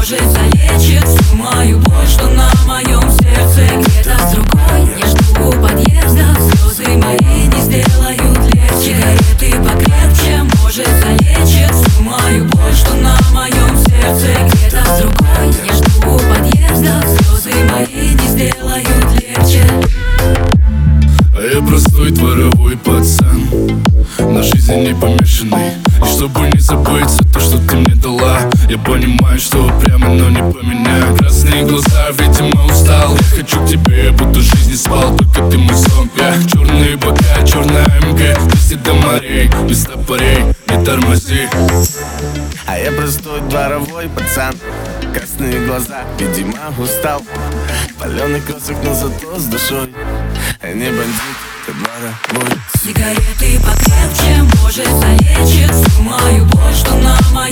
может залечит всю мою боль, что на моем сердце где-то с другой. Я жду у подъезда, слезы мои не сделают легче. Сигареты покрепче, может залечит всю мою боль, что на моем сердце где-то с другой. Я жду у подъезда, слезы мои не сделают легче. А я простой дворовой пацан, на жизни не помешанный. И чтобы не забыться то, что ты мне дала, я понимаю, что упрямо, но не поменяю. Красные глаза, видимо, устал. Я хочу к тебе, я будто жизни спал, только ты мой сон. Я черные бока, черная МГ, везде до морей, без топорей, не тормози. А я простой дворовой пацан, красные глаза, видимо, устал. Паленый кроссик, но зато с душой. Я не бандит, ты дворовой. Сигареты покрепче, может залечит всю мою боль, что на моем